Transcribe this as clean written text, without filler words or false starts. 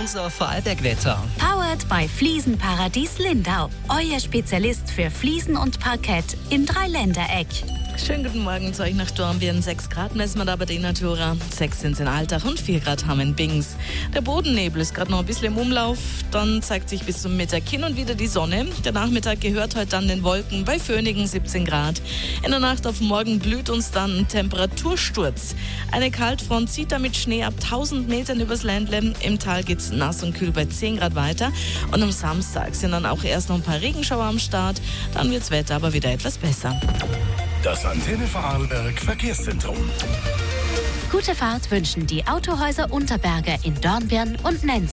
unser Vorarlberg-Wetter. Powered by Fliesenparadies Lindau. Euer Spezialist für Fliesen und Parkett im Dreiländereck. Schönen guten Morgen zu euch nach Dornbirn. 6 Grad messen wir da bei der Natura. 6 sind in Altach und 4 Grad haben in Bings. Der Bodennebel ist gerade noch ein bisschen im Umlauf. Dann zeigt sich bis zum Mittag hin und wieder die Sonne. Der Nachmittag gehört heute dann den Wolken bei Föhningen 17 Grad. In der Nacht auf morgen blüht uns dann ein Temperatursturz. Eine Kaltfront zieht damit Schnee ab 1000 Metern übers Ländle. Im Tal geht's nass und kühl bei 10 Grad weiter. Und am Samstag sind dann auch erst noch ein paar Regenschauer am Start. Dann wird's Wetter aber wieder etwas besser. Das Antenne Vorarlberg Verkehrszentrum. Gute Fahrt wünschen die Autohäuser Unterberger in Dornbirn und Nenz.